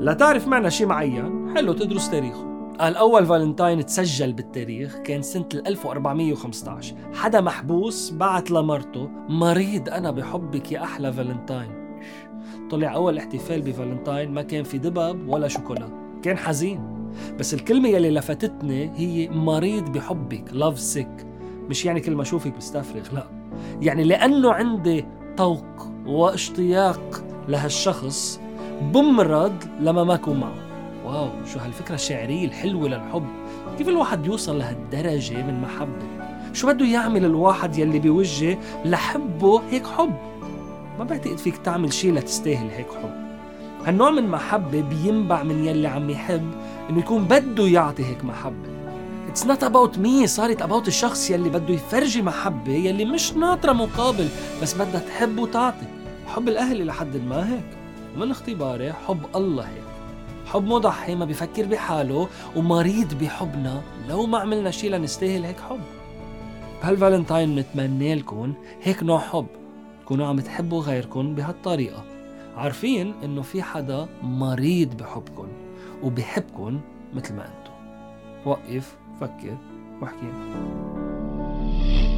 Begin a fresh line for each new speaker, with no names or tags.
لا تعرف معنى شيء معين حلو تدرس تاريخه. قال أول فالنتاين تسجل بالتاريخ كان سنة 1415. حدا محبوس بعت لمرته مريض أنا بحبك يا أحلى فالنتاين. طلع أول احتفال بفالنتاين ما كان في دبب ولا شوكولا، كان حزين. بس الكلمة يلي لفتتني هي مريض بحبك، love sick. مش يعني كل ما أشوفك بستفرغ، لا، يعني لأنه عندي طوق واشتياق لهالشخص بمرض لما ما أكون معه. واو، شو هالفكرة الشعرية الحلوة للحب. كيف الواحد يوصل لهالدرجة من محبة؟ شو بده يعمل الواحد يلي بيوجه لحبه هيك حب؟ ما بعتقد فيك تعمل شيء لتستاهل هيك حب. هالنوع من محبة بينبع من يلي عم يحب إنه يكون بده يعطي هيك محبة. It's not about me، صارت about الشخص يلي بده يفرجي محبة يلي مش ناطرة مقابل، بس بدها تحب وتعطي. حب الأهل لحد ما هيك، ومن اختباري حب الله هيك، حب مضحي ما بيفكر بحاله ومريض بحبنا لو ما عملنا شيء لنستاهل هيك حب. بهالفالنتاين نتمنى لكم هيك نوع حب، تكونوا عم تحبوا غيركم بهالطريقة، عارفين إنه في حدا مريض بحبكم وبحبكم مثل ما أنتم. وقف، فكر واحكي.